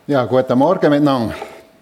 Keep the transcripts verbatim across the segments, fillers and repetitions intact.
Ja, guten Morgen miteinander.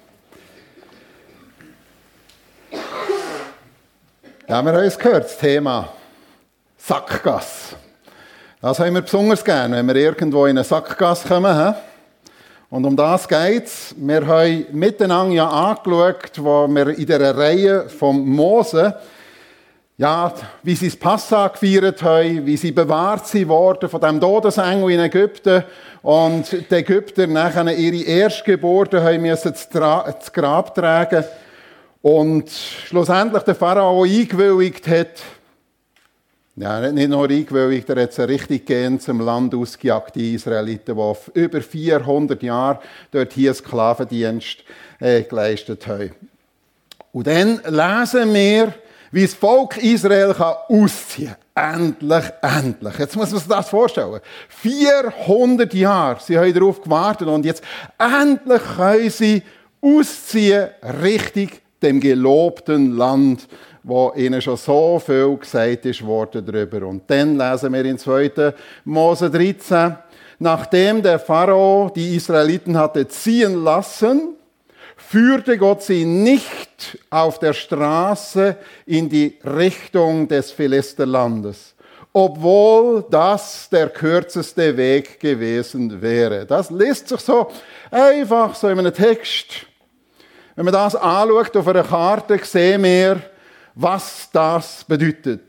Ja, wir haben es gehört, das Thema Sackgasse. Das haben wir besonders gerne, wenn wir irgendwo in eine Sackgasse kommen. Und um das geht es. Wir haben miteinander ja angeschaut, wo wir in dieser Reihe von Mose, ja, wie sie das Passa gefeiert haben, wie sie bewahrt sie worden von dem Todesengel in Ägypten und die Ägypter nachher ihre Erstgeborenen haben müssen das Grab tragen und schlussendlich der Pharao eingewilligt hat, ja, nicht nur eingewilligt, er hat sie richtig gehend zum Land ausgejagt, die Israeliten, die über vierhundert Jahre dort hier Sklavendienst äh, geleistet haben. Und dann lesen wir, wie das Volk Israel kann ausziehen kann. Endlich, endlich. Jetzt muss man sich das vorstellen. vierhundert Jahre, sie haben darauf gewartet und jetzt endlich können sie ausziehen Richtung dem gelobten Land, wo ihnen schon so viel gesagt ist worden darüber. Und dann lesen wir in zweiten Mose dreizehn, nachdem der Pharao die Israeliten hatte ziehen lassen, führte Gott sie nicht auf der Straße in die Richtung des Philisterlandes, obwohl das der kürzeste Weg gewesen wäre. Das liest sich so einfach so in einem Text. Wenn man das anschaut auf einer Karte, sehen wir, was das bedeutet.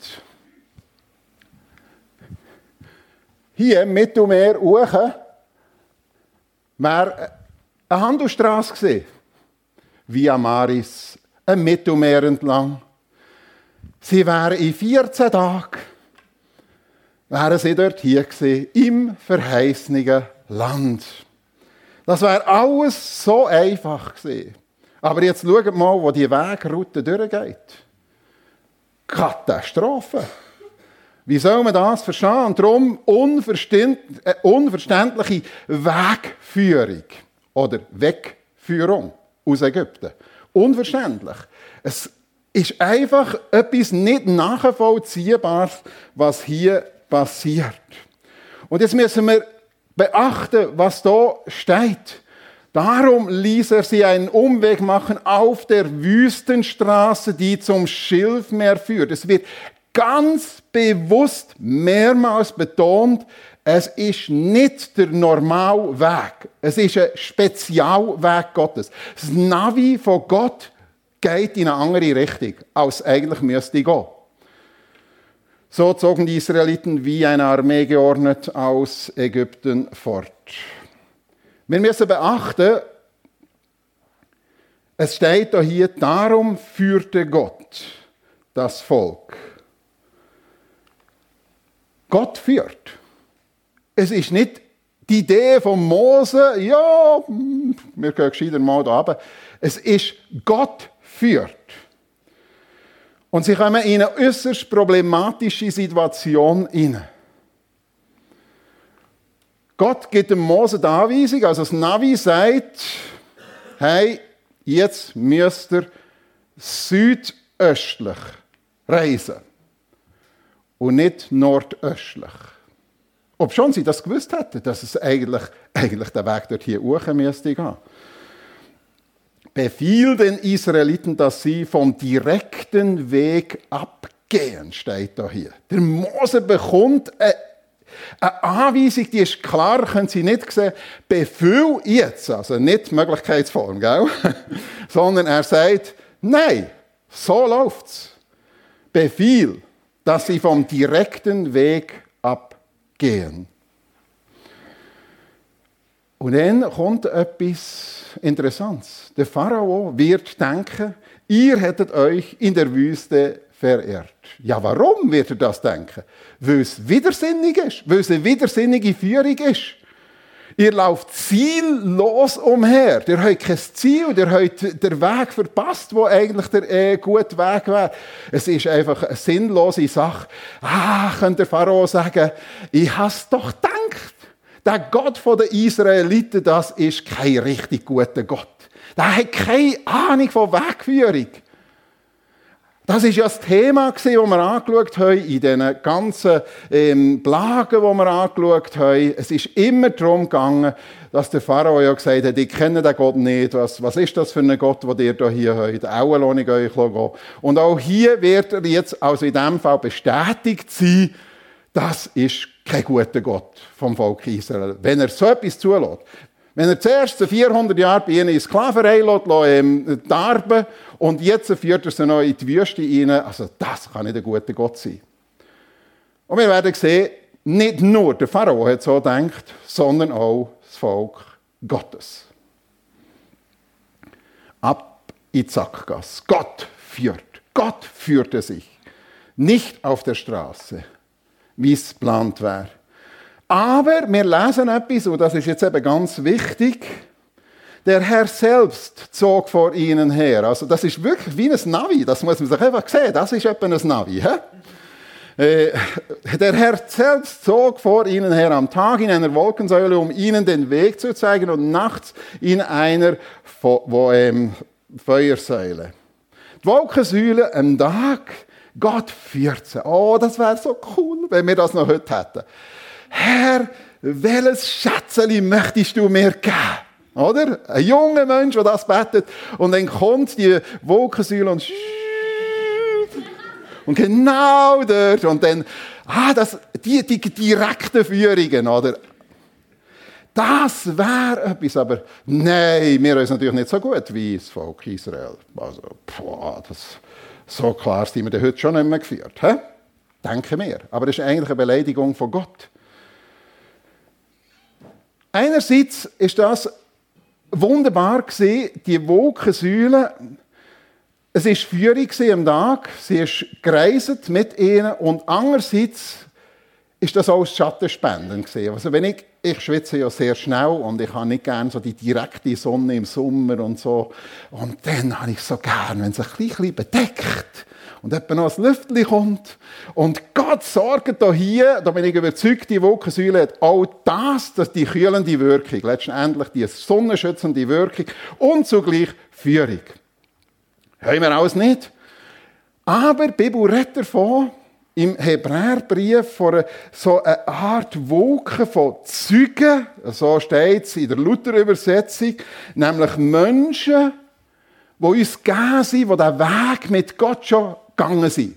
Hier im Mittelmeer hoch wäre eine Handelsstrasse gewesen. Via Maris, ein Mittelmeer entlang. Sie wären in vierzehn Tagen wären sie dort hier gewesen, im verheißenen Land. Das wäre alles so einfach gewesen. Aber jetzt schaut mal, wo die Wegroute durchgeht. Katastrophe. Wie soll man das verstehen? Und darum unverständliche Wegführung oder Wegführung aus Ägypten. Unverständlich. Es ist einfach etwas nicht nachvollziehbares, was hier passiert. Und jetzt müssen wir beachten, was da steht. Darum ließ er sie einen Umweg machen auf der Wüstenstraße, die zum Schilfmeer führt. Es wird ganz bewusst mehrmals betont, es ist nicht der normale Weg. Es ist ein Spezialweg Gottes. Das Navi von Gott geht in eine andere Richtung, als eigentlich müsste gehen. So zogen die Israeliten wie eine Armee geordnet aus Ägypten fort. Wir müssen beachten, es steht hier, darum führte Gott das Volk. Gott führt. Es ist nicht die Idee von Mose, ja, wir gehen gescheiter mal da runter. Es ist Gott führt. Und sie kommen in eine äußerst problematische Situation hinein. Gott gibt dem Mose die Anweisung, also das Navi sagt, hey, jetzt müsst ihr südöstlich reisen und nicht nordöstlich. Obschon sie das gewusst hätten, dass es eigentlich, eigentlich der Weg dort hier hoch müsste gehen. Befiehl den Israeliten, dass sie vom direkten Weg abgehen, steht da hier. Der Mose bekommt eine, eine Anweisung, die ist klar, können Sie nicht sehen. Befiehl jetzt, also nicht Möglichkeitsform, gell? Sondern er sagt, nein, so läuft's. Befiehl, dass sie vom direkten Weg abgehen. Und dann kommt etwas Interessantes. Der Pharao wird denken, ihr hättet euch in der Wüste verehrt. Ja, warum wird er das denken? Weil es widersinnig ist, weil es eine widersinnige Führung ist. Ihr lauft ziellos umher. Ihr habt kein Ziel, ihr habt den Weg verpasst, wo eigentlich der äh, gute Weg wäre. Es ist einfach eine sinnlose Sache. Ah, könnte der Pharao sagen, ich habe es doch gedacht. Der Gott der Israeliten, das ist kein richtig guter Gott. Der hat keine Ahnung von Wegführung. Das war ja das Thema, das wir angeschaut haben, in diesen ganzen ähm, Plagen, die wir angeschaut haben. Es ist immer darum gegangen, dass der Pharao ja gesagt hat, ich kenne den Gott nicht. Was, was ist das für ein Gott, den ihr hier habt? Auch lasse ich euch gehen. Und auch hier wird er jetzt, also in diesem Fall, bestätigt sein, das ist kein guter Gott vom Volk Israel. Wenn er so etwas zulässt. Wenn er zuerst vierhundert Jahre bei ihnen in Sklaverei lässt, ähm, darben, und jetzt führt er sie noch in die Wüste rein, also das kann nicht ein guter Gott sein. Und wir werden sehen, nicht nur der Pharao hat so gedacht, sondern auch das Volk Gottes. Ab in die Sackgasse. Gott führt. Gott führte sich. Nicht auf der Straße, wie es geplant wäre. Aber wir lesen etwas, und das ist jetzt eben ganz wichtig. Der Herr selbst zog vor ihnen her. Also das ist wirklich wie ein Navi, das muss man sich einfach sehen. Das ist etwa ein Navi. He? Äh, der Herr selbst zog vor ihnen her am Tag in einer Wolkensäule, um ihnen den Weg zu zeigen, und nachts in einer wo, ähm, Feuersäule. Die Wolkensäule am Tag, Gott führt sie. Oh, das wäre so cool, wenn wir das noch heute hätten. Herr, welches Schätzeli möchtest du mir geben? Oder? Ein junger Mensch, der das betet, und dann kommt die Wolkensäule und und genau dort, und dann, ah, das, die, die direkten Führungen, oder? Das wäre etwas, aber nein, wir sind natürlich nicht so gut wie das Volk Israel. Also, boah, das, so klar sind wir heute schon nicht mehr geführt. He? Denken wir. Aber das ist eigentlich eine Beleidigung von Gott. Einerseits ist das wunderbar gewesen, die Wolkensäule. Es war Führung am Tag, sie ist gereist mit ihnen, und andererseits ist das auch das Schattenspenden gewesen. Also wenn ich, ich schwitze ja sehr schnell und ich habe nicht gerne so die direkte Sonne im Sommer und so. Und dann habe ich so gerne, wenn es ein bisschen bedeckt und etwa noch ein Lüftchen kommt. Und Gott sorgt da hier, da bin ich überzeugt, die Wolkensäule hat auch das, das die kühlende Wirkung, letztendlich die sonnenschützende Wirkung und zugleich Führung. Haben wir alles nicht. Aber die Bibel redet davon, im Hebräerbrief, von so einer Art Wolke von Zeugen, so steht es in der Luther-Übersetzung, nämlich Menschen, die uns gegeben sind, die den Weg mit Gott schon gegangen sind.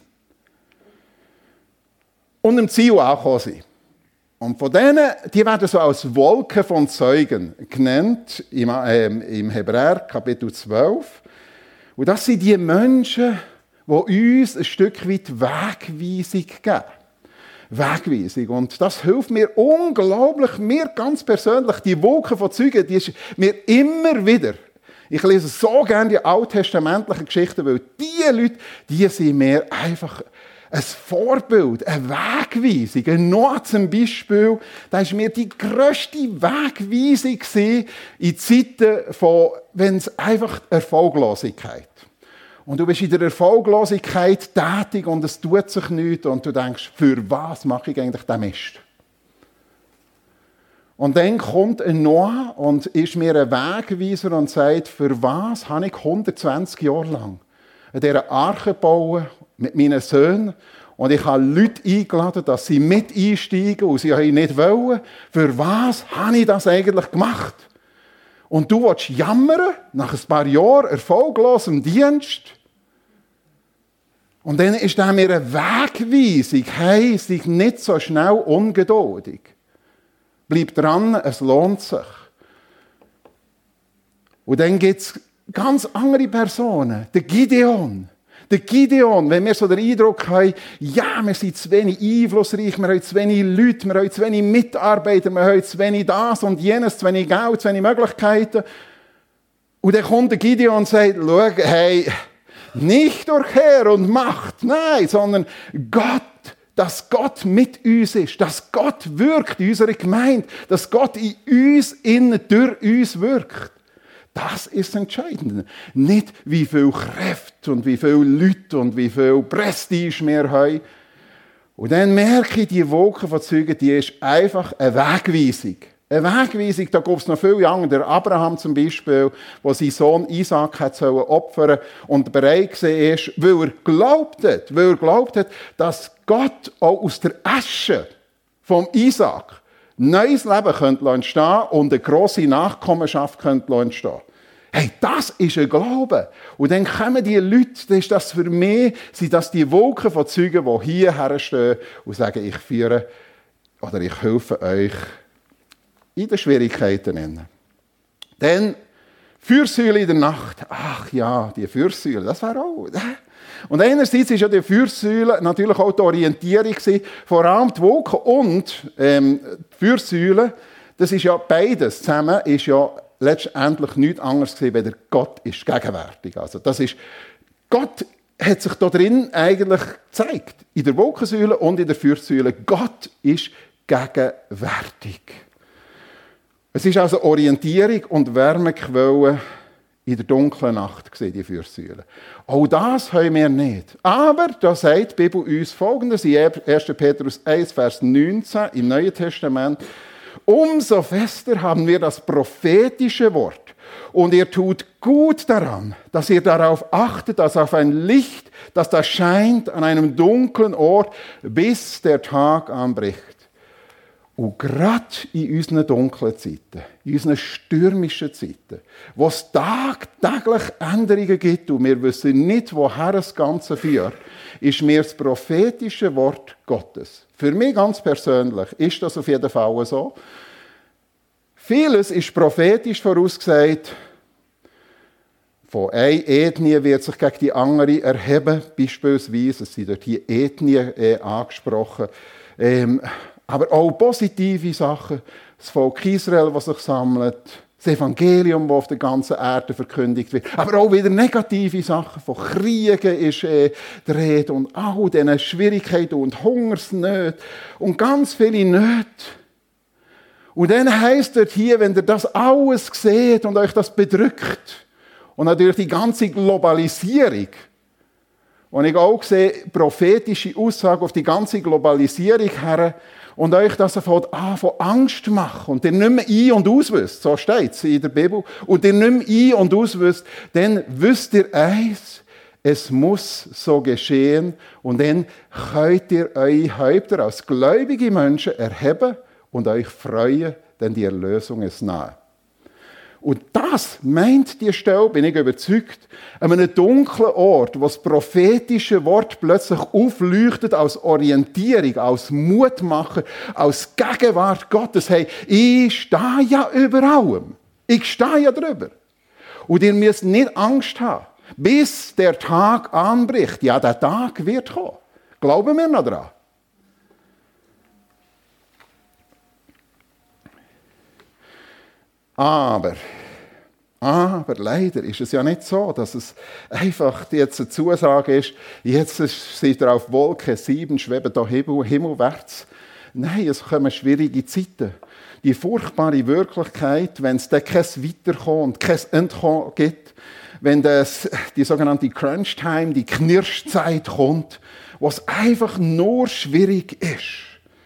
Und im Ziel angekommen sind. Und von denen, die werden so als Wolken von Zeugen genannt, im, äh, im Hebräer Kapitel zwölf. Und das sind die Menschen, die uns ein Stück weit Wegweisung geben. Wegweisung. Und das hilft mir unglaublich, mir ganz persönlich, die Wolken von Zeugen, die ist mir immer wieder. Ich lese so gerne die alttestamentlichen Geschichten, weil diese Leute, die sind mir einfach ein Vorbild, eine Wegweisung. Ein Noah zum Beispiel, das war mir die grösste Wegweisung in Zeiten von, wenn es einfach Erfolglosigkeit. Und du bist in der Erfolglosigkeit tätig und es tut sich nichts und du denkst, für was mache ich eigentlich den Mist? Und dann kommt ein Noah und ist mir ein Wegweiser und sagt, für was habe ich hundertzwanzig Jahre lang an dieser Arche bauen mit meinen Söhnen, und ich habe Leute eingeladen, dass sie mit einsteigen und sie haben nicht wollen. Für was habe ich das eigentlich gemacht? Und du willst jammern, nach ein paar Jahren erfolglosem Dienst. Und dann ist da mir eine Wegweisung, hey, sei nicht so schnell ungeduldig. Bleib dran, es lohnt sich. Und dann gibt es ganz andere Personen. Der Gideon. Der Gideon, wenn wir so den Eindruck haben, ja, wir sind zu wenig einflussreich, wir haben zu wenig Leute, wir haben zu wenig Mitarbeiter, wir haben zu wenig das und jenes, zu wenig Geld, zu wenig Möglichkeiten. Und dann kommt der Gideon und sagt, schau, hey, nicht durch Heer und Macht, nein, sondern Gott, dass Gott mit uns ist, dass Gott wirkt in unserer Gemeinde, dass Gott in uns, innen durch uns wirkt. Das ist das Entscheidende. Nicht, wie viel Kräfte und wie viele Leute und wie viel Prestige wir haben. Und dann merke ich, die Wolke von Zeugen, die ist einfach eine Wegweisung. Eine Wegweisung, da gibt es noch viele andere. Der Abraham zum Beispiel, der seinen Sohn Isaac hat opfern und bereit war, weil er glaubt hat, weil er glaubt hat, dass Gott auch aus der Asche vom Isaac neues Leben könnte entstehen und eine grosse Nachkommenschaft könnte entstehen. Hey, das ist ein Glaube. Und dann kommen die Leute, das ist das für mich, sind das die Wolken von Zeugen, die hierher stehen und sagen, ich führe oder ich helfe euch in den Schwierigkeiten. Dann Fürsäule in der Nacht. Ach ja, die Fürsäule, das wäre auch... Und einerseits war ja die Fürsäule natürlich auch die Orientierung, vor allem die Wolken und ähm, die Fürsäule, das ist ja beides zusammen, ist ja letztendlich nichts anderes gewesen, als Gott ist gegenwärtig. Also das ist, Gott hat sich da drin eigentlich gezeigt, in der Wolkensäule und in der Fürsäule. Gott ist gegenwärtig. Es ist also Orientierung und Wärmequelle in der dunklen Nacht gewesen, die Fürsäule. Auch das haben wir nicht. Aber da sagt die Bibel uns Folgendes in erster Petrus eins, Vers neunzehn im Neuen Testament. Umso fester haben wir das prophetische Wort. Und ihr tut gut daran, dass ihr darauf achtet, dass auf ein Licht, das da scheint an einem dunklen Ort, bis der Tag anbricht. Und gerade in unseren dunklen Zeiten, in unseren stürmischen Zeiten, wo es tagtäglich Änderungen gibt und wir wissen nicht, woher das Ganze führt, ist mir das prophetische Wort Gottes. Für mich ganz persönlich ist das auf jeden Fall so. Vieles ist prophetisch vorausgesagt. Von einer Ethnie wird sich gegen die andere erheben, beispielsweise. Es sind dort hier Ethnien äh, angesprochen. Ähm, Aber auch positive Sachen. Das Volk Israel, das sich sammelt. Das Evangelium, das auf der ganzen Erde verkündigt wird. Aber auch wieder negative Sachen. Von Kriegen ist äh, die Rede. Und all diesen Schwierigkeiten und Hungersnöten. Und ganz viele Nöte. Und dann heisst es hier, wenn ihr das alles seht und euch das bedrückt. Und natürlich die ganze Globalisierung. Und ich auch sehe prophetische Aussagen auf die ganze Globalisierung her. Und euch das von Angst machen und ihr nicht mehr ein- und auswisst, so steht es in der Bibel, und ihr nicht mehr ein- und auswisst, dann wisst ihr eins, es muss so geschehen und dann könnt ihr eure Häupter als gläubige Menschen erheben und euch freuen, denn die Erlösung ist nahe. Und das meint die Stelle, bin ich überzeugt, an einem dunklen Ort, wo das prophetische Wort plötzlich aufleuchtet als Orientierung, als Mutmacher, als Gegenwart Gottes. Hey, ich stehe ja über allem. Ich stehe ja drüber. Und ihr müsst nicht Angst haben, bis der Tag anbricht. Ja, der Tag wird kommen. Glauben wir noch daran? Aber, aber leider ist es ja nicht so, dass es einfach jetzt eine Zusage ist, jetzt seid ihr auf Wolke sieben, schweben da Himmel, himmelwärts. Nein, es kommen schwierige Zeiten. Die furchtbare Wirklichkeit, wenn es dann kein Weiterkommen und kein Entkommen gibt, wenn das, die sogenannte Crunch-Time, die Knirschzeit kommt, wo es einfach nur schwierig ist.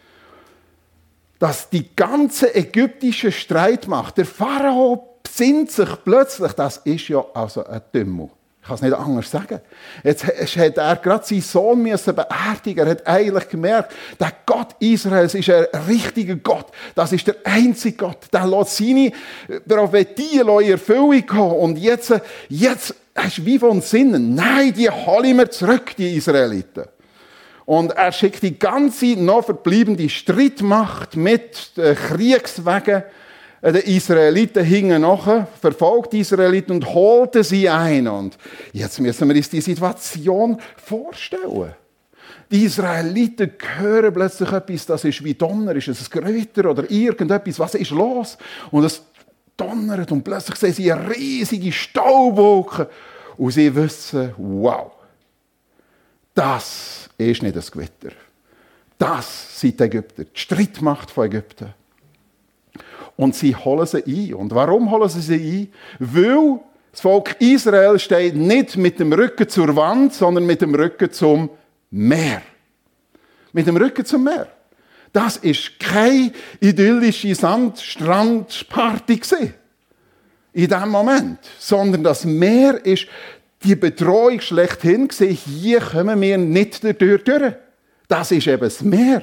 Dass die ganze ägyptische Streitmacht, der Pharao besinnt sich plötzlich, das ist ja also ein Dümmel. Ich kann es nicht anders sagen. Jetzt hat er gerade seinen Sohn müssen beerdigen. Er hat eigentlich gemerkt, der Gott Israels ist ein richtiger Gott. Das ist der einzige Gott. Der lässt seine Prophetien in Erfüllung kommen. Und jetzt, jetzt hast du wie von Sinnen. Nein, die holen wir zurück, die Israeliten. Und er schickt die ganze noch verbleibende Streitmacht mit äh, Kriegswagen äh, den Israeliten hingen nachher, verfolgt die Israeliten und holte sie ein. Und jetzt müssen wir uns die Situation vorstellen. Die Israeliten hören plötzlich etwas, das ist wie Donner, ist es ein Gewitter oder irgendetwas, was ist los? Und es donnert und plötzlich sehen sie eine riesige Staubwolke und sie wissen, wow, das ist nicht ein Gewitter. Das sind die Ägypter, die Streitmacht von Ägypten. Und sie holen sie ein. Und warum holen sie sie ein? Weil das Volk Israel steht nicht mit dem Rücken zur Wand, sondern mit dem Rücken zum Meer. Mit dem Rücken zum Meer. Das war keine idyllische Sandstrandparty gewesen. In diesem Moment. Sondern das Meer ist die Bedrohung schlechthin gewesen. Hier kommen wir nicht durch. Das ist eben das Meer.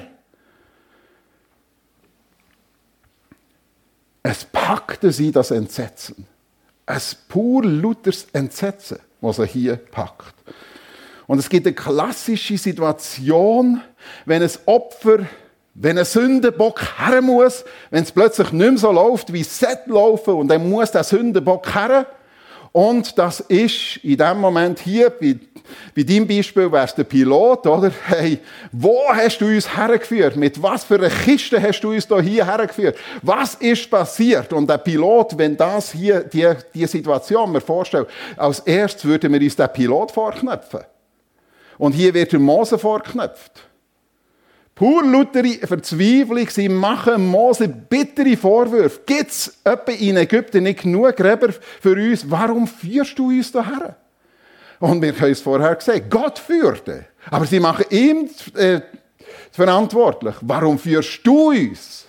Es packte sie das Entsetzen. Ein pur lautes Entsetzen, was er hier packt. Und es gibt eine klassische Situation, wenn ein Opfer, wenn ein Sündenbock her muss, wenn es plötzlich nicht mehr so läuft, wie es sollte laufen, und dann muss der Sündenbock her. Und das ist in dem Moment hier, bei, bei deinem Beispiel wäre es der Pilot, oder? Hey, wo hast du uns hergeführt? Mit was für einer Kiste hast du uns da hier hergeführt? Was ist passiert? Und der Pilot, wenn das hier, die, die Situation mir vorstellt, als erstes würden wir uns den Pilot vorknöpfen. Und hier wird der Mose vorknöpft. Pur lautere Verzweiflung, sie machen Mose bittere Vorwürfe. Gibt es etwa in Ägypten nicht genug Gräber für uns? Warum führst du uns hierher? Und wir haben es vorher gesagt, Gott führte. Aber sie machen ihm äh, verantwortlich. Warum führst du uns?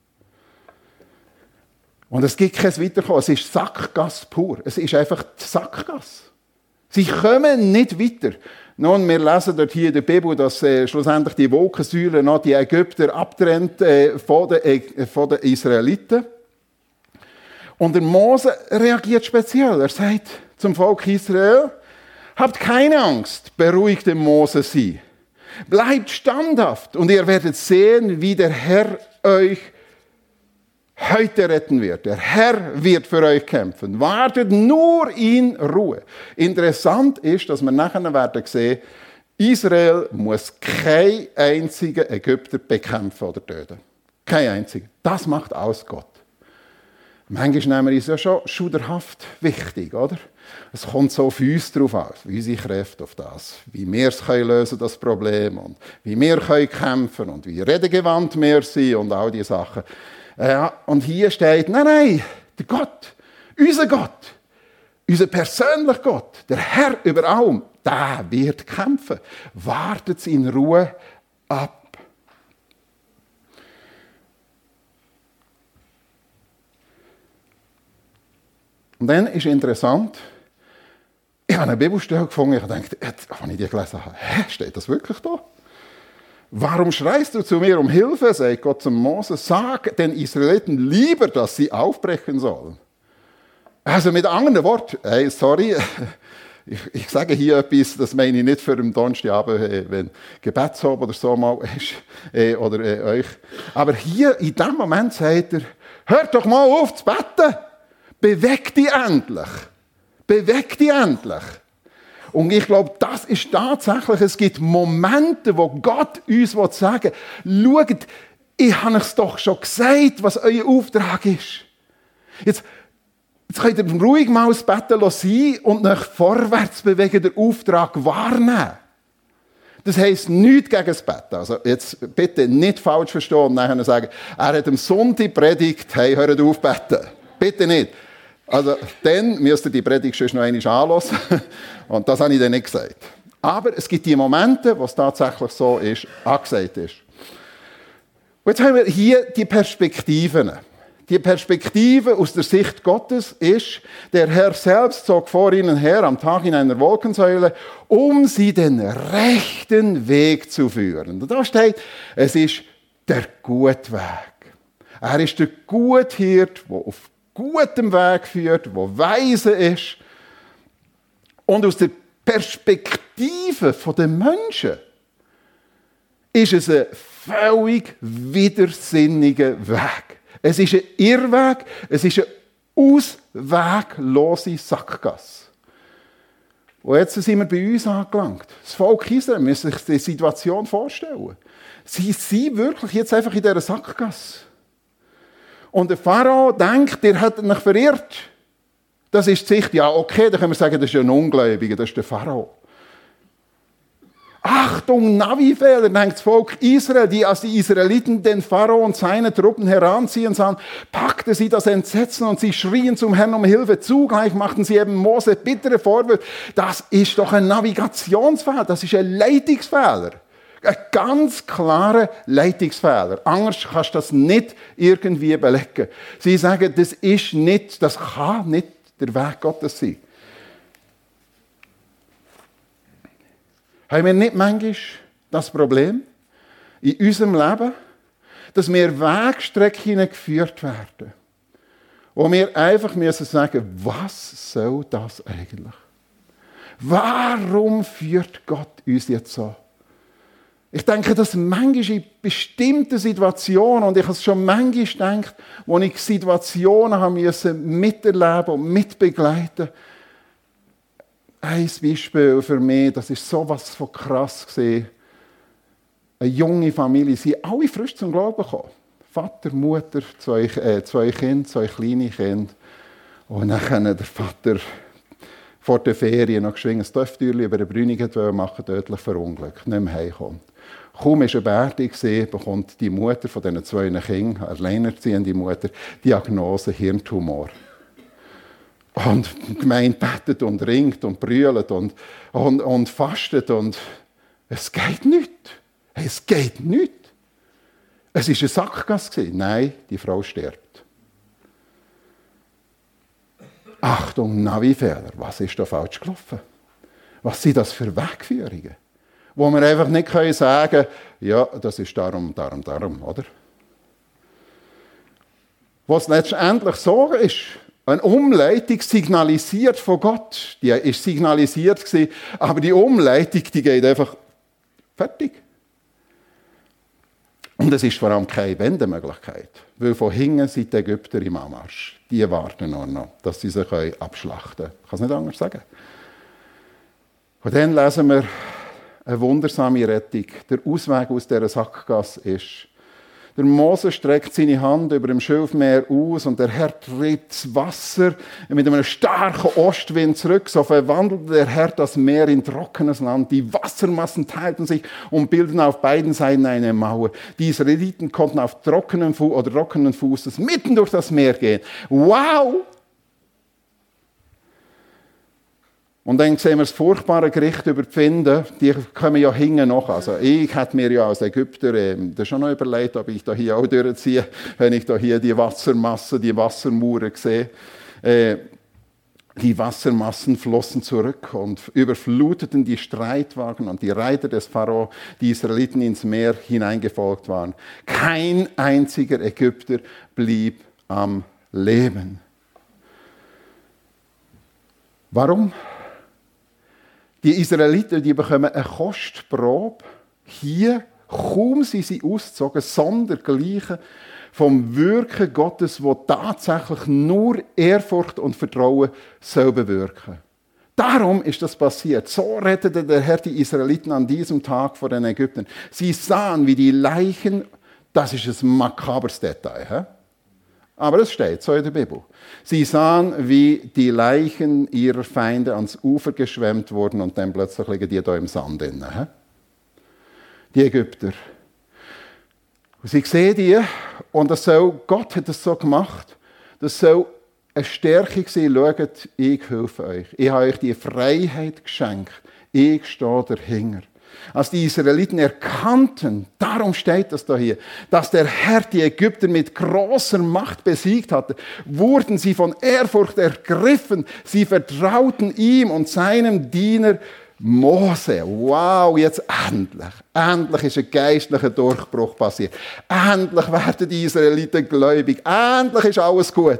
Und es gibt kein Weiterkommen. Es ist Sackgasse pur. Es ist einfach die Sackgasse. Sie kommen nicht weiter. Nun, wir lesen dort hier in der Bibel, dass äh, schlussendlich die Wolkensäule noch die Ägypter abtrennt äh, von, den, äh, von den Israeliten. Und der Mose reagiert speziell. Er sagt zum Volk Israel, habt keine Angst, beruhigt den Mose sie. Bleibt standhaft und ihr werdet sehen, wie der Herr euch heute retten wird. Der Herr wird für euch kämpfen. Wartet nur in Ruhe. Interessant ist, dass wir nachher werden sehen, Israel muss keinen einzigen Ägypter bekämpfen oder töten. Kein einziger. Das macht alles Gott. Manchmal nehmen wir uns ja schon schuderhaft wichtig, oder? Es kommt so auf uns drauf an, wie unsere Kräfte auf das, wie wir es können lösen, das Problem, und wie wir können kämpfen und wie redegewandt wir sind und all diese Sachen. Ja, und hier steht, nein, nein, der Gott, unser Gott, unser persönlicher Gott, der Herr über allem, der wird kämpfen. Wartet in Ruhe ab. Und dann ist interessant, ich habe eine Bibelstelle gefunden, ich dachte, jetzt, als ich die gelesen habe, hä, steht das wirklich da? Warum schreist du zu mir um Hilfe, sagt Gott zum Mose, sag den Israeliten lieber, dass sie aufbrechen sollen. Also mit anderen Worten, hey, sorry, ich, ich sage hier etwas, das meine ich nicht für den Donnerstagabend, wenn Gebetsabend oder so mal ist, äh, oder äh, euch. Aber hier, in dem Moment sagt er, hört doch mal auf zu beten, beweg dich endlich, beweg dich endlich. Und ich glaube, das ist tatsächlich, es gibt Momente, wo Gott uns sagen will, schaut, ich habe es doch schon gesagt, was euer Auftrag ist. Jetzt, jetzt könnt ihr ruhig mal das Betten sein und nach vorwärts bewegen, den Auftrag wahrnehmen. Das heisst nichts gegen das Betten. Also jetzt bitte nicht falsch verstehen und nachher sagen, er hat am Sonntag predigt, hey, hört auf zu beten. Bitte nicht. Also, dann müsst ihr die Predigt schon noch einmal anhören. Und das habe ich dann nicht gesagt. Aber es gibt die Momente, wo es tatsächlich so ist, angesagt ist. Und jetzt haben wir hier die Perspektiven. Die Perspektive aus der Sicht Gottes ist, der Herr selbst zog vor ihnen her am Tag in einer Wolkensäule, um sie den rechten Weg zu führen. Und da steht, es ist der gute Weg. Er ist der gute Hirt, der auf gutem Weg führt, der weise ist. Und aus der Perspektive der Menschen ist es ein völlig widersinniger Weg. Es ist ein Irrweg, es ist eine ausweglose Sackgasse. Und jetzt sind wir bei uns angelangt. Das Volk Israel muss sich die Situation vorstellen. Sie sind wirklich jetzt einfach in dieser Sackgasse. Und der Pharao denkt, der hat mich verirrt. Das ist die Sicht, ja okay, dann können wir sagen, das ist ein Ungläubiger, das ist der Pharao. Achtung, Navi-Fehler, denkt das Volk Israel, die als die Israeliten den Pharao und seine Truppen heranziehen sahen, packte sie das Entsetzen und sie schrien zum Herrn um Hilfe. Zugleich machten sie eben Mose bittere Vorwürfe. Das ist doch ein Navigationsfehler, das ist ein Leitungsfehler. Ein ganz klarer Leitungsfehler. Anders kannst du das nicht irgendwie belegen. Sie sagen, das ist nicht, das kann nicht der Weg Gottes sein. Haben wir nicht manchmal das Problem in unserem Leben, dass wir Wegstrecken geführt werden, wo wir einfach müssen sagen, was soll das eigentlich? Warum führt Gott uns jetzt so? Ich denke, dass manchmal in bestimmten Situationen, und ich habe es schon manchmal gedacht, wo ich Situationen haben müssen miterleben und mitbegleiten. Ein Beispiel für mich, das ist sowas von krass gesehen. Eine junge Familie, sie sind alle frisch zum Glauben gekommen. Vater, Mutter, zwei, äh, zwei Kinder, zwei kleine Kinder. Und dann der Vater vor der Ferien noch geschwingt ein Töpftürchen über den Brünigen machen, tödlich verunglückt, nicht mehr heimkommt. Kaum war er bärtig, bekommt die Mutter von diesen zwei Kindern, alleinerziehende Mutter, Diagnose Hirntumor. Und die Gemeinde betet und ringt und brüllt und, und, und fastet und es geht nicht. Es geht nicht. Es war eine Sackgasse. Nein, die Frau stirbt. Achtung, Navi-Fehler. Was ist da falsch gelaufen? Was sind das für Wegführungen? Wo wir einfach nicht sagen können, ja, das ist darum, darum, darum, oder? Was letztendlich so ist, eine Umleitung signalisiert von Gott. Die war signalisiert, aber die Umleitung, die geht einfach fertig. Und es ist vor allem keine Wendemöglichkeit, weil von hinten sind die Ägypter im Anmarsch. Die warten nur noch, dass sie sich abschlachten können. Ich kann es nicht anders sagen. Und dann lesen wir eine wundersame Rettung. Der Ausweg aus dieser Sackgasse ist, der Mose streckt seine Hand über dem Schilfmeer aus und der Herr tritt das Wasser mit einem starken Ostwind zurück. So verwandelte der Herr das Meer in trockenes Land. Die Wassermassen teilten sich und bildeten auf beiden Seiten eine Mauer. Die Israeliten konnten auf trockenem Fuß oder trockenen Fußes mitten durch das Meer gehen. Wow! Und dann sehen wir das furchtbare Gericht über die Finden, die kommen ja hinten noch. Also ich hätte mir ja als Ägypter äh, das schon noch überlegt, ob ich da hier auch durchziehe, wenn ich da hier die Wassermassen, die Wassermauern sehe. Äh, die Wassermassen flossen zurück und überfluteten die Streitwagen und die Reiter des Pharao, die Israeliten ins Meer hineingefolgt waren. Kein einziger Ägypter blieb am Leben. Warum? Die Israeliten, die bekommen eine Kostprobe. Hier, kaum sind sie ausgezogen, sondergleichen vom Wirken Gottes, das tatsächlich nur Ehrfurcht und Vertrauen soll bewirken. Darum ist das passiert. So rettete der Herr die Israeliten an diesem Tag vor den Ägyptern. Sie sahen, wie die Leichen, das ist ein makabres Detail, he? Aber es steht so in der Bibel. Sie sahen, wie die Leichen ihrer Feinde ans Ufer geschwemmt wurden und dann plötzlich liegen die da im Sand drin. Die Ägypter. Und sie sehen die und das soll, Gott hat das so gemacht, das soll eine Stärke sein. Schaut, ich helfe euch. Ich habe euch die Freiheit geschenkt. Ich stehe dahinter. Als die Israeliten erkannten, darum steht das da hier, dass der Herr die Ägypter mit großer Macht besiegt hatte, wurden sie von Ehrfurcht ergriffen. Sie vertrauten ihm und seinem Diener Mose. Wow, jetzt endlich. Endlich ist ein geistlicher Durchbruch passiert. Endlich werden die Israeliten gläubig. Endlich ist alles gut.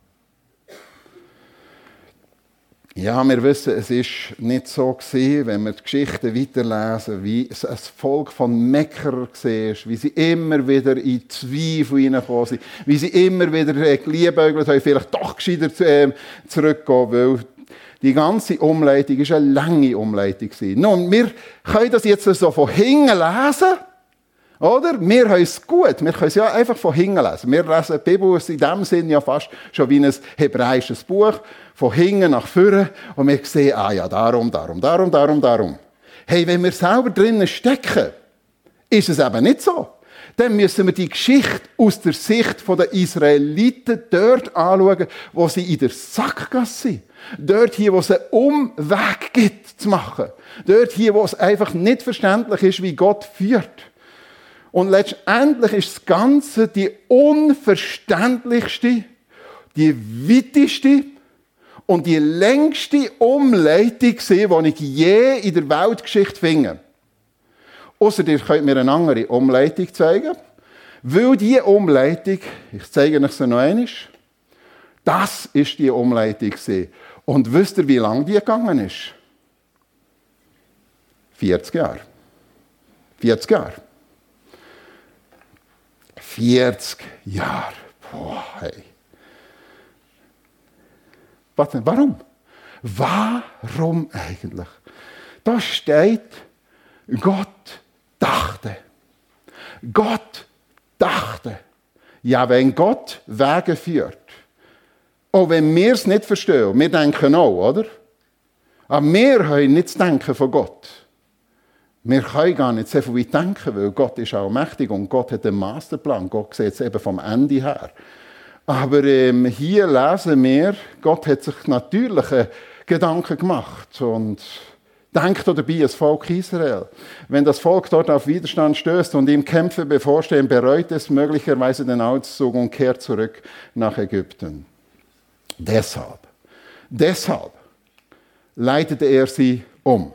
Ja, wir wissen, es ist nicht so gewesen, wenn wir die Geschichten weiterlesen, wie es ein Volk von Meckerern war, wie sie immer wieder in Zweifel hineingekommen sind, wie sie immer wieder geliebäugelt haben, vielleicht doch gescheiter zurückgehen, weil die ganze Umleitung war eine lange Umleitung. Nun, wir können das jetzt so von hinten lesen, oder? Wir haben es gut. Wir können es ja einfach von hinten lesen. Wir lesen die Bibel in diesem Sinn ja fast schon wie ein hebräisches Buch. Von hinten nach vorne. Und wir sehen, ah ja, darum, darum, darum, darum, darum. Hey, wenn wir selber drinnen stecken, ist es eben nicht so. dann müssen wir die Geschichte aus der Sicht der Israeliten dort anschauen, wo sie in der Sackgasse sind. Dort hier, wo es einen Umweg gibt zu machen. Dort hier, wo es einfach nicht verständlich ist, wie Gott führt. Und letztendlich ist das Ganze die unverständlichste, die weiteste und die längste Umleitung gewesen, die ich je in der Weltgeschichte finde. Ausser ihr könnt mir eine andere Umleitung zeigen. Weil diese Umleitung, ich zeige euch sie noch einmal, das war die Umleitung gewesen. Und wisst ihr, wie lange die gegangen ist? vierzig Jahre. vierzig Jahre. vierzig Jahre. Boah, hey. Warte, warum? Warum eigentlich? Da steht, Gott dachte. Gott dachte. Ja, wenn Gott Wege führt, auch wenn wir es nicht verstehen, wir denken auch, oder? Aber wir können nicht das Denken von Gott. Wir können gar nicht so viel weit denken, weil Gott ist auch mächtig und Gott hat einen Masterplan. Gott sieht es eben vom Ende her. Aber ähm, hier lesen wir, Gott hat sich natürliche Gedanken gemacht und denkt dabei das Volk Israel. Wenn das Volk dort auf Widerstand stößt und ihm Kämpfe bevorstehen, bereut es möglicherweise den Auszug und kehrt zurück nach Ägypten. Deshalb, deshalb leitete er sie um.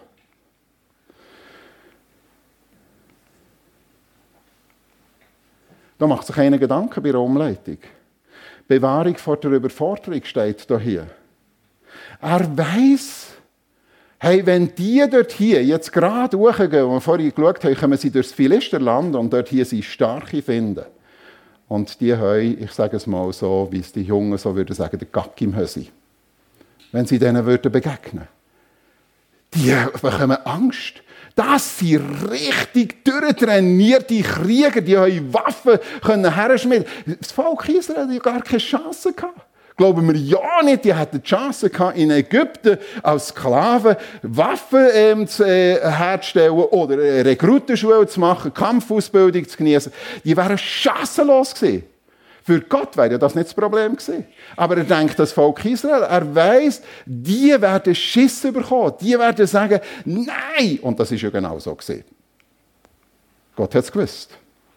Da macht sich einer Gedanken bei der Umleitung. Bewahrung vor der Überforderung steht hier. Er weiss, hey, wenn die dort hier jetzt gerade hochgehen, wo wir vorhin geschaut haben, kommen sie durchs Philisterland und dort hier sie Starke finden. Und die haben, ich sage es mal so, wie es die Jungen so würden sagen, den Gack im Hösi. Wenn sie denen würden begegnen. Die bekommen Angst. Das sind richtig durchtrainierte Krieger, die haben Waffen können herschmieden. Das Volk Israel hat gar keine Chance gehabt. Glauben wir ja nicht, die hatten die Chance gehabt, in Ägypten als Sklaven Waffen ähm, zu, äh, herzustellen oder eine Rekrutenschule zu machen, Kampfausbildung zu genießen. Die wären chancenlos gewesen. Für Gott wäre ja das nicht das Problem gewesen. Aber er denkt, das Volk Israel, er weiss, die werden Schiss bekommen. Die werden sagen, nein! Und das ist ja genau so gewesen. Gott hat es gewusst.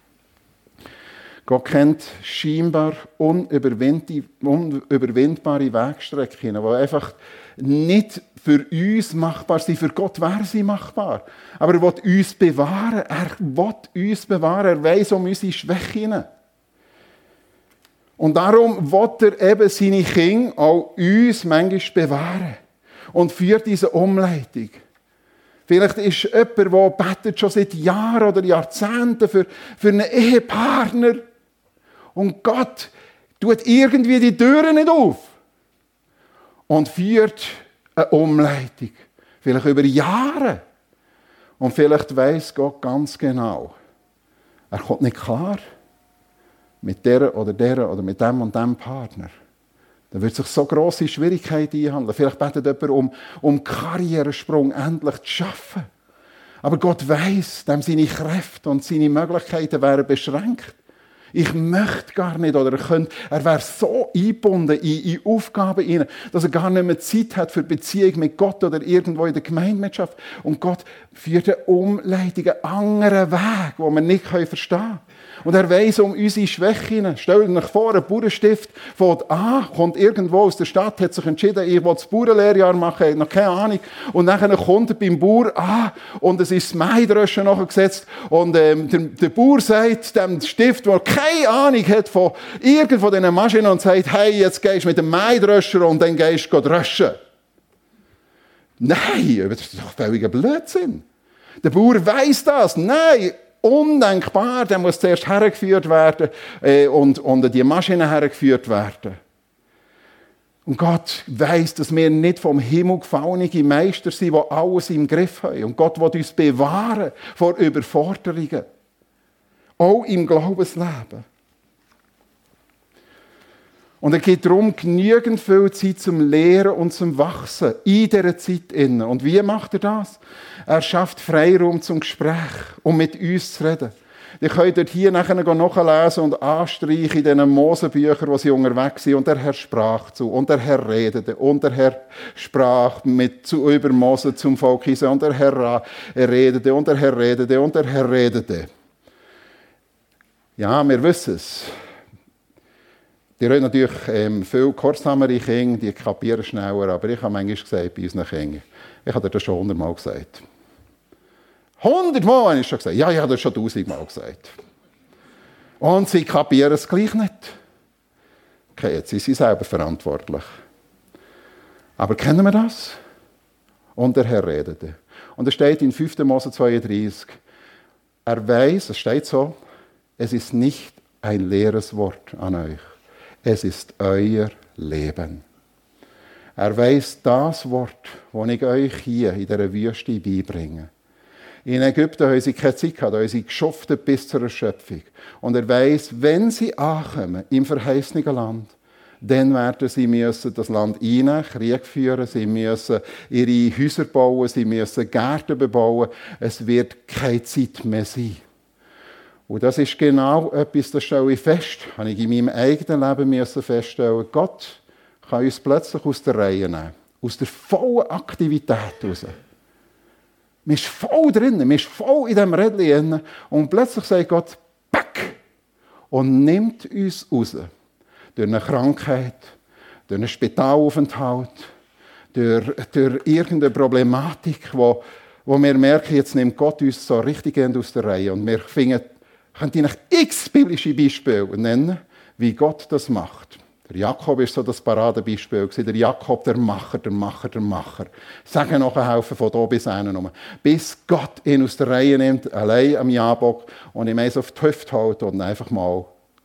Gott kennt scheinbar unüberwindbare Wegstrecken, die einfach nicht für uns machbar sind. Für Gott wäre sie machbar. Aber er will uns bewahren. Er will uns bewahren. Er weiss um unsere Schwächen. Und darum will er eben seine Kinder auch uns manchmal bewahren. Und führt diese Umleitung. Vielleicht ist jemand, der betet schon seit Jahren oder Jahrzehnten für, für einen Ehepartner. Und Gott tut irgendwie die Türen nicht auf. Und führt eine Umleitung. Vielleicht über Jahre. Und vielleicht weiss Gott ganz genau, er kommt nicht klar mit der oder der oder mit dem und dem Partner. Dann wird sich so grosse Schwierigkeiten einhandeln. Vielleicht betet jemand um, um Karrieresprung endlich zu schaffen. Aber Gott weiss, dem seine Kräfte und seine Möglichkeiten wären beschränkt. Ich möchte gar nicht, oder er, könnte, er wäre so eingebunden in, in Aufgaben hinein, dass er gar nicht mehr Zeit hat für Beziehung mit Gott oder irgendwo in der Gemeindemitgliedschaft. Und Gott führt eine Umleitung, einen anderen Weg, den wir nicht verstehen können. Und er weiss um unsere Schwächen. Stellt euch vor, ein Bauernstift fängt an, kommt irgendwo aus der Stadt, hat sich entschieden, ich will das Bauernlehrjahr machen, hat noch keine Ahnung. Und dann kommt er beim Bauer an und es ist das Maidröschen nachgesetzt. Und ähm, der, der Bauer sagt dem Stift, der keine Ahnung hat von irgendwo diesen Maschinen und sagt, hey, jetzt gehst du mit dem Maidröscher und dann gehst du röschen. Nein, das ist doch völliger Blödsinn. Der Bauer weiss das. Nein, undenkbar, der muss zuerst hergeführt werden äh, und, und die Maschine hergeführt werden. Und Gott weiss, dass wir nicht vom Himmel gefallene Meister sind, die alles im Griff haben. Und Gott will uns bewahren vor Überforderungen. Auch im Glaubensleben. Und er gibt darum genügend viel Zeit zum Lehren und zum Wachsen in dieser Zeit. Und wie macht er das? Er schafft Freiraum zum Gespräch, um mit uns zu reden. Ihr könnt dort hier nachher nachlesen und anstreichen in diesen Mosebüchern, wo sie unterwegs sind. Und der Herr sprach zu, und der Herr redete, und der Herr sprach mit, zu, über Mose zum Volk Israel, und der Herr redete, und der Herr redete, und der Herr redete. Ja, wir wissen es. Die haben natürlich ähm, viel kurzsamere Kinder, die kapieren schneller, aber ich habe manchmal gesagt bei unseren Kindern, ich habe dir das schon hundertmal gesagt. Hundertmal habe ich schon gesagt. Ja, ich habe das schon tausendmal gesagt. Und sie kapieren es gleich nicht. Okay, jetzt sind sie selber verantwortlich. Aber kennen wir das? Und der Herr redete. Und es steht in fünfter Mose zweiunddreißig, er weiß, es steht so, es ist nicht ein leeres Wort an euch. Es ist euer Leben. Er weiß das Wort, das ich euch hier in dieser Wüste beibringe. In Ägypten haben sie keine Zeit gehabt, da haben sie geschuftet bis zur Erschöpfung. Und er weiß, wenn sie ankommen im verheißenen Land, dann werden sie müssen das Land einnehmen, Krieg führen, sie müssen ihre Häuser bauen, sie müssen Gärten bebauen. Es wird keine Zeit mehr sein. Und das ist genau etwas, das stelle ich fest, habe ich in meinem eigenen Leben müssen feststellen. Gott kann uns plötzlich aus der Reihe nehmen, aus der vollen Aktivität raus. Man ist voll drin, man ist voll in diesem Rädchen drin und plötzlich sagt Gott, back! Und nimmt uns raus. Durch eine Krankheit, durch einen Spitalaufenthalt, durch, durch irgendeine Problematik, wo, wo wir merken, jetzt nimmt Gott uns so richtig aus der Reihe. Und wir finden, könnt ihr x biblische Beispiele nennen, wie Gott das macht. Der Jakob ist so das Paradebeispiel. Der Jakob, der Macher, der Macher, der Macher. Sagen noch einen Haufen von hier bis hinten. Bis Gott ihn aus der Reihe nimmt, allein am Jabok, und ihm eins auf die Hüfte hält und einfach mal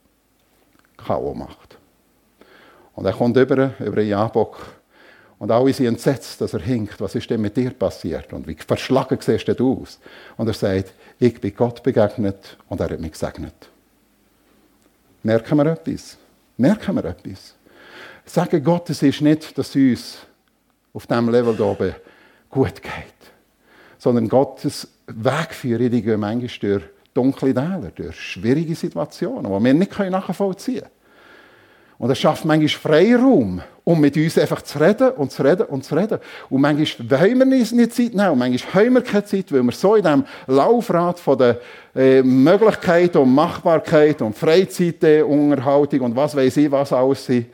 K O macht. Und er kommt über, über den Jabok. Und alle sind entsetzt, dass er hinkt. Was ist denn mit dir passiert? Und wie verschlagen siehst du aus? Und er sagt, ich bin Gott begegnet und er hat mich gesegnet. Merken wir etwas? Merken wir etwas? Sagen Gottes ist nicht, dass es uns auf diesem Level hier oben gut geht. Sondern Gottes Wegführung, die gehen manchmal durch dunkle Täler, durch schwierige Situationen, die wir nicht nachvollziehen können. Und er schafft manchmal Freiraum, um mit uns einfach zu reden und zu reden und zu reden. Und manchmal wollen wir nicht Zeit nehmen, und manchmal haben wir keine Zeit, weil wir so in diesem Laufrad von der äh, Möglichkeit und Machbarkeit und Freizeitunterhaltung und was weiß ich, was alles sind.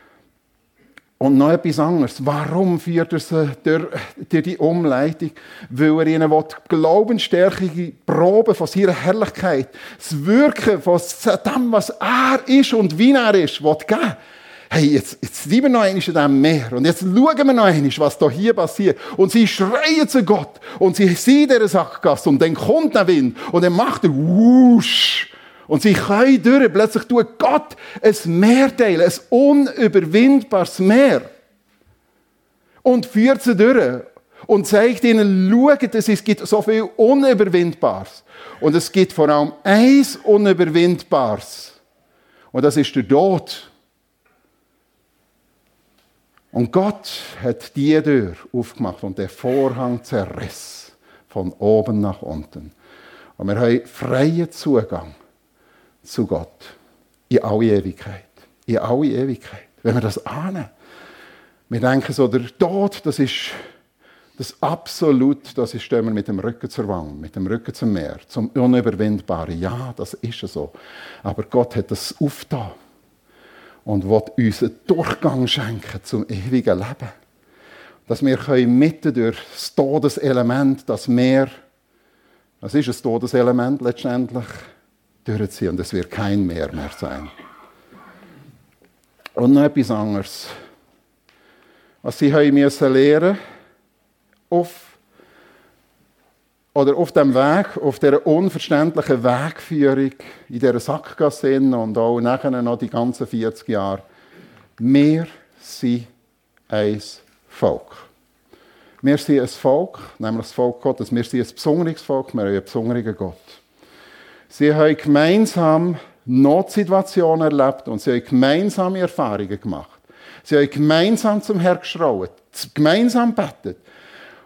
Und noch etwas anderes. Warum führt er sie durch, durch die Umleitung? Weil er ihnen glaubensstärkige Proben von seiner Herrlichkeit, das Wirken von dem, was er ist und wie er ist, will geben. Hey, jetzt, jetzt sind wir noch einmal in diesem Meer und jetzt schauen wir noch einmal, was da hier passiert. Und sie schreien zu Gott und sie sehen in dieser Sackgasse und dann kommt der Wind und dann macht er wusch. Und sie können durch. Plötzlich tut Gott ein Meer teilen, ein unüberwindbares Meer. Und führt sie durch. Und zeigt ihnen, schaut, es gibt so viel Unüberwindbares. Und es gibt vor allem eins Unüberwindbares. Und das ist der Tod. Und Gott hat die Tür aufgemacht und der Vorhang zerriss. Von oben nach unten. Und wir haben freien Zugang zu Gott. In alle Ewigkeit. In alle Ewigkeit. Wenn wir das ahnen. Wir denken so, der Tod, das ist das absolut, das ist, stehen wir mit dem Rücken zur Wand, mit dem Rücken zum Meer, zum Unüberwindbaren. Ja, das ist so. Aber Gott hat das aufgetan und will uns einen Durchgang schenken zum ewigen Leben. Dass wir können mitten durch das Todeselement, das Meer, das ist ein Todeselement letztendlich, durchziehen. Und es wird kein Meer mehr sein. Und noch etwas anderes. Was sie haben müssen lernen, auf, oder auf dem Weg, auf dieser unverständlichen Wegführung, in dieser Sackgasse und auch nachher noch die ganzen vierzig Jahre. Wir sind ein Volk. Wir sind ein Volk, nämlich das Volk Gottes. Wir sind ein besonderes Volk, wir haben einen besonderen Gott. Sie haben gemeinsam Notsituationen erlebt und sie haben gemeinsame Erfahrungen gemacht. Sie haben gemeinsam zum Herrn geschrauen, gemeinsam gebetet.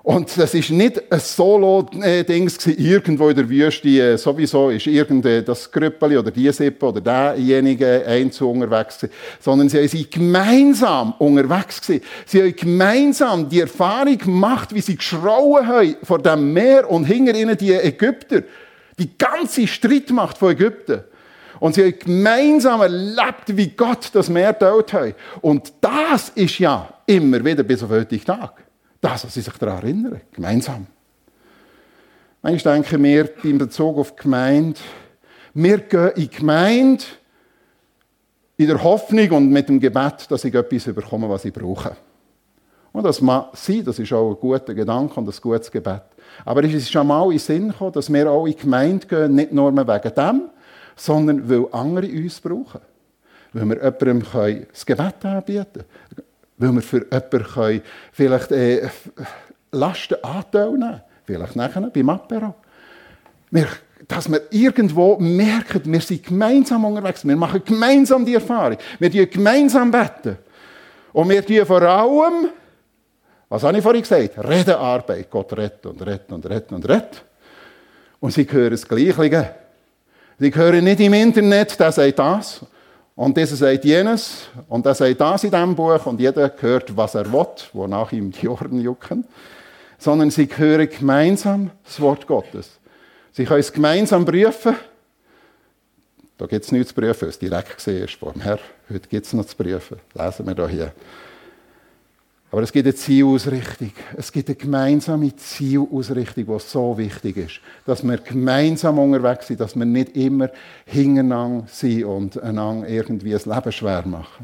Und das war nicht ein Solo-Ding irgendwo in der Wüste. Sowieso ist irgendein das Grüppeli oder die Sippe oder derjenige einzeln unterwegs gewesen. Sondern sie sind gemeinsam unterwegs gewesen. Sie haben gemeinsam die Erfahrung gemacht, wie sie geschrauen haben vor dem Meer und hinter ihnen die Ägypter. Die ganze Streitmacht von Ägypten. Und sie haben gemeinsam erlebt, wie Gott das Meer geteilt hat. Und das ist ja immer wieder bis auf heutigen Tag. Das, was sie sich daran erinnern, gemeinsam. Ich denke mir, in Bezug auf die Gemeinde, wir gehen in die Gemeinde in der Hoffnung und mit dem Gebet, dass ich etwas bekomme, was ich brauche. Und das mag sein, das ist auch ein guter Gedanke und ein gutes Gebet. Aber es ist schon mal in den Sinn gekommen, dass wir auch in die Gemeinde gehen, nicht nur wegen dem, sondern weil andere uns brauchen. Weil wir jemandem das Gebet anbieten können. Weil wir für jemanden vielleicht äh, Lastenanteil nehmen können. Vielleicht nachher beim Apero. Wir, dass wir irgendwo merken, wir sind gemeinsam unterwegs. Wir machen gemeinsam die Erfahrung. Wir beten gemeinsam beten. Und wir tun vor allem, was habe ich vorhin gesagt? Redenarbeit. Gott rettet und rettet und rettet und rettet. Und sie hören das Gleiche. Sie hören nicht im Internet, der sagt das. Und dieser sagt jenes, und er sagt das in diesem Buch, und jeder hört, was er will, wonach ihm die Ohren jucken. Sondern sie hören gemeinsam das Wort Gottes. Sie können es gemeinsam prüfen. Da gibt es nichts zu prüfen, weil es direkt gesehen ist vor dem Herrn. Heute gibt es noch zu prüfen. Lesen wir hier. Aber es gibt eine Zielausrichtung. Es gibt eine gemeinsame Zielausrichtung, die so wichtig ist. Dass wir gemeinsam unterwegs sind, dass wir nicht immer hintereinander sind und einander irgendwie das Leben schwer machen.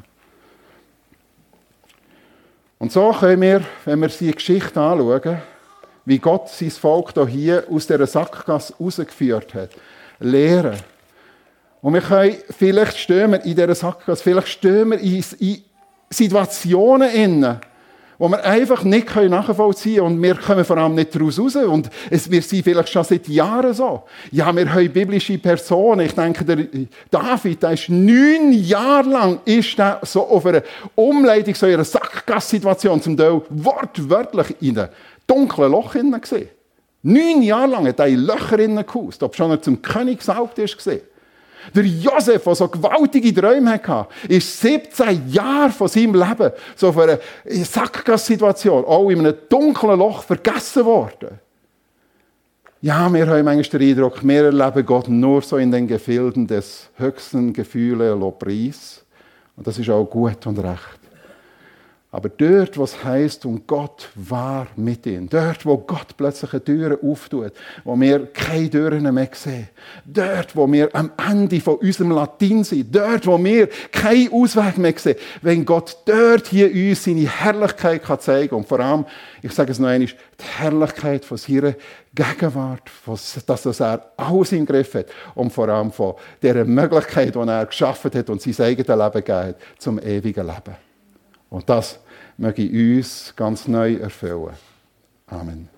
Und so können wir, wenn wir die Geschichte anschauen, wie Gott sein Volk hier aus dieser Sackgasse rausgeführt hat, lernen. Und wir können, vielleicht stehen wir in dieser Sackgasse, vielleicht stehen wir in, in Situationen inne, wo wir einfach nicht nachvollziehen können und wir kommen vor allem nicht daraus raus. Und es, wir sind vielleicht schon seit Jahren so. Ja, wir haben biblische Personen. Ich denke, der David, der ist neun Jahre lang ist der so auf einer Umleitung, so in einer Sackgasse-Situation, zum Teil wortwörtlich in einem dunklen Loch hinein gesehen. Neun Jahre lang hat er in Löcher hinein gehaust, ob schon er zum König gesalbt ist gesehen. Der Josef, der so gewaltige Träume hatte, ist siebzehn Jahre von seinem Leben so auf einer Sackgasse-Situation, auch in einem dunklen Loch vergessen worden. Ja, wir haben manchmal den Eindruck, wir erleben Gott nur so in den Gefilden des höchsten Gefühls und Preis. Und das ist auch gut und recht. Aber dort, was heisst, und Gott war mit ihnen. Dort, wo Gott plötzlich eine Tür auftut, wo wir keine Türen mehr sehen. Dort, wo wir am Ende von unserem Latin sind. Dort, wo wir keinen Ausweg mehr sehen. Wenn Gott dort hier uns seine Herrlichkeit kann zeigen kann. Und vor allem, ich sage es noch einmal, die Herrlichkeit von seiner Gegenwart, dass er alles im Griff hat. Und vor allem von dieser Möglichkeit, die er geschaffen hat und sein eigenes Leben gegeben hat, zum ewigen Leben. Und das möge uns ganz neu erfüllen. Amen.